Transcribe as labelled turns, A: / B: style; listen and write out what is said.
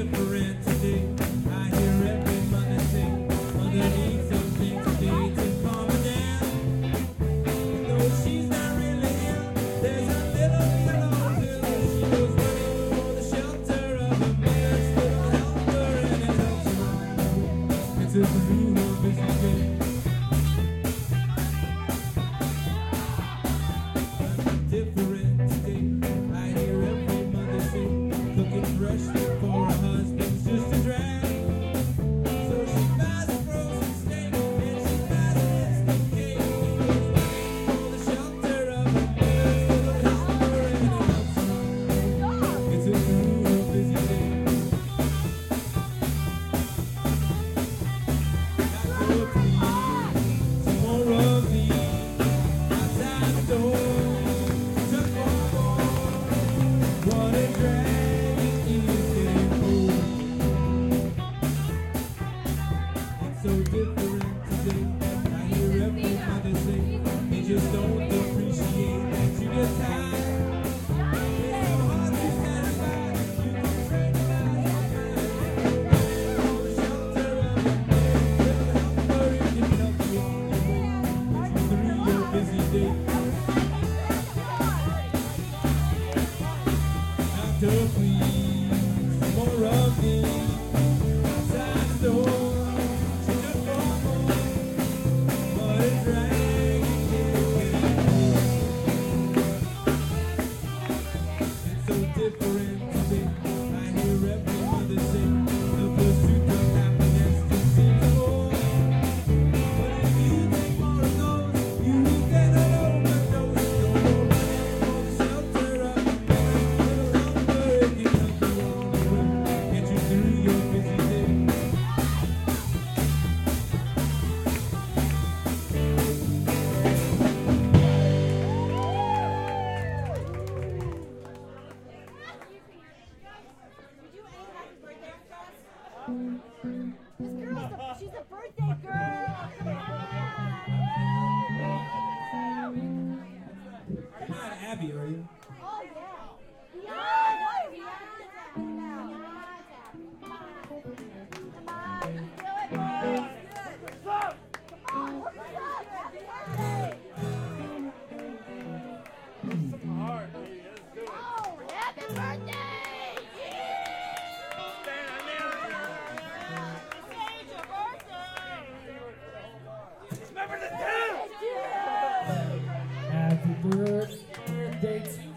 A: different today. I hear every mother sing underneath something today to calm her down. Though she's not really ill, there's a little yellow pill. She goes running for the shelter of a man's little helper, and it helps her. It's a through a busy day. Different today. I hear every mother sing, cooking fresh for her husband's just a drag. So she buys a frozen steak and she buys an instant cake. For the shelter of a man's little helper, and it helps her. It's a through a busy day. Doctor, please, some more of me outside the door. What a drag it is getting cold. It's so different today. I hear every mother say they just don't appreciate that you get tired. It's so hard to satisfy. You can trade for the shelter of a man's little helper. It can help you on your way. Get you through your busy day. Doctor, please, some more of me outside the door. She took one more, what a drag it is getting cold. It's so different today. I hear every mother say the pursuit of happiness just seems more. But if you take more of those, you will get an overdose. You're running for the shelter of a man's little helper. It can help you on the way, get you through your busy day.
B: This girl, she's a birthday girl. Come
A: You're not Abby, are you?
B: Oh, yeah. Beyond. Come on, what's up? Happy birthday. Oh, happy birthday.
A: Happy birthday to